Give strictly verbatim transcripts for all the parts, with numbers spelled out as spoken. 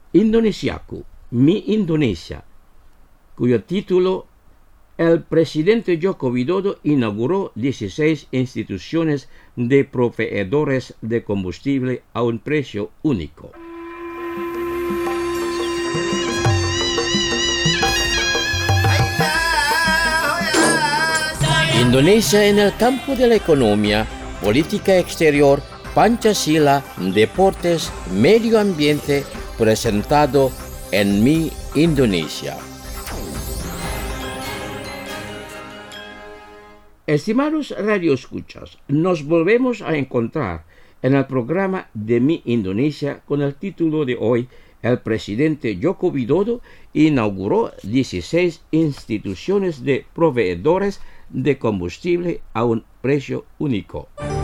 Indonesiaku, Mi Indonesia, cuyo título el presidente Joko Widodo inauguró dieciséis instituciones de proveedores de combustible a un precio único. Indonesia en el campo de la economía, política exterior, Pancasila, deportes, medio ambiente, presentado en Mi Indonesia. Estimados radioescuchas, nos volvemos a encontrar en el programa de Mi Indonesia con el título de hoy: el presidente Joko Widodo inauguró dieciséis instituciones de proveedores de combustible a un precio único.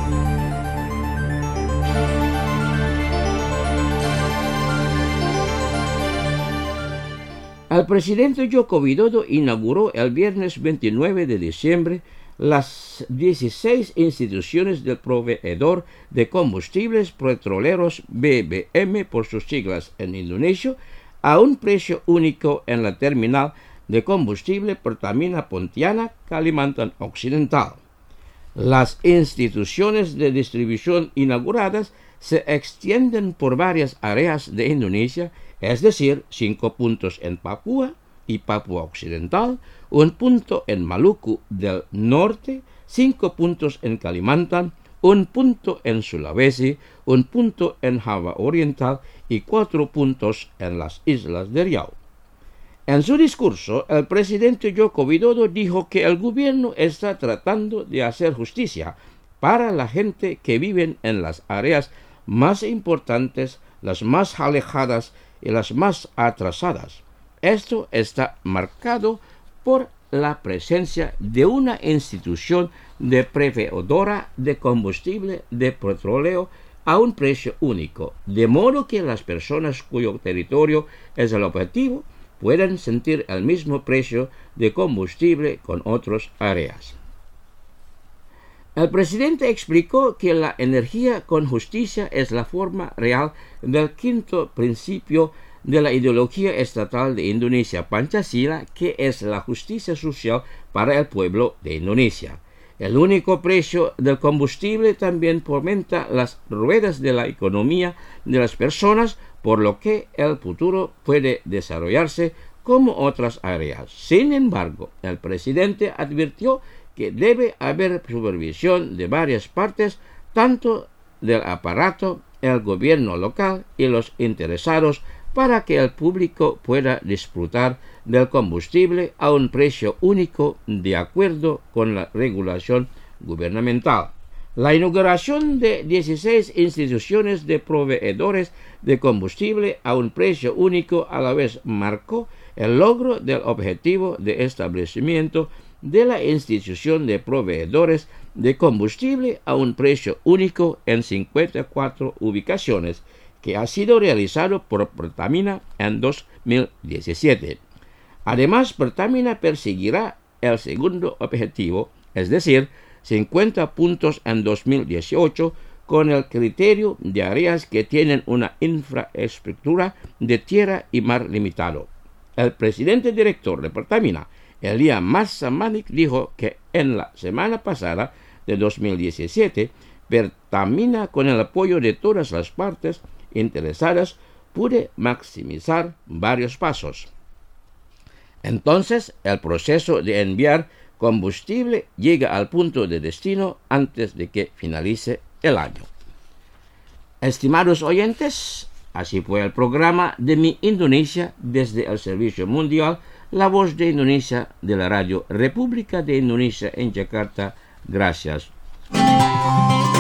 El presidente Joko Widodo inauguró el viernes veintinueve de diciembre las dieciséis instituciones del proveedor de combustibles petroleros B B M por sus siglas en indonesio a un precio único en la terminal de combustible Pertamina Pontianak, Kalimantan Occidental. Las instituciones de distribución inauguradas se extienden por varias áreas de Indonesia, es decir, cinco puntos en Papua y Papua Occidental, un punto en Maluku del Norte, cinco puntos en Kalimantan, un punto en Sulawesi, un punto en Java Oriental y cuatro puntos en las islas de Riau. En su discurso, el presidente Joko Widodo dijo que el gobierno está tratando de hacer justicia para la gente que vive en las áreas más importantes, las más alejadas y las más atrasadas. Esto está marcado por la presencia de una institución de proveedora de combustible de petróleo a un precio único, de modo que las personas cuyo territorio es el objetivo puedan sentir el mismo precio de combustible con otras áreas. El presidente explicó que la energía con justicia es la forma real del quinto principio de la ideología estatal de Indonesia, Pancasila, que es la justicia social para el pueblo de Indonesia. El único precio del combustible también fomenta las ruedas de la economía de las personas, por lo que el futuro puede desarrollarse como otras áreas. Sin embargo, el presidente advirtió que debe haber supervisión de varias partes, tanto del aparato, el gobierno local y los interesados, para que el público pueda disfrutar del combustible a un precio único de acuerdo con la regulación gubernamental. La inauguración de dieciséis instituciones de proveedores de combustible a un precio único a la vez marcó el logro del objetivo de establecimiento de la institución de proveedores de combustible a un precio único en cincuenta y cuatro ubicaciones, que ha sido realizado por Pertamina en dos mil diecisiete. Además, Pertamina perseguirá el segundo objetivo, es decir, cincuenta puntos en dos mil dieciocho, con el criterio de áreas que tienen una infraestructura de tierra y mar limitado. El presidente director de Pertamina, Elia Massamanik, dijo que en la semana pasada de dos mil diecisiete, Pertamina, con el apoyo de todas las partes interesadas, pude maximizar varios pasos. Entonces, el proceso de enviar combustible llega al punto de destino antes de que finalice el año. Estimados oyentes, así fue el programa de Mi Indonesia desde el Servicio Mundial, la voz de Indonesia de la Radio República de Indonesia en Jakarta. Gracias.